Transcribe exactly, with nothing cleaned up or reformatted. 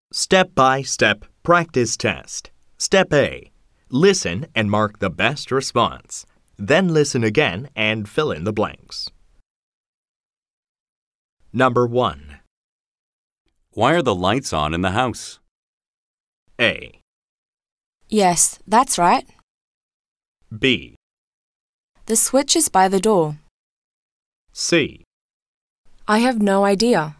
Step-by-step practice test. Step A. Listen and mark the best response. Then listen again and fill in the blanks. Number one. Why are the lights on in the house? A. Yes, that's right. B. The switch is by the door. C. I have no idea.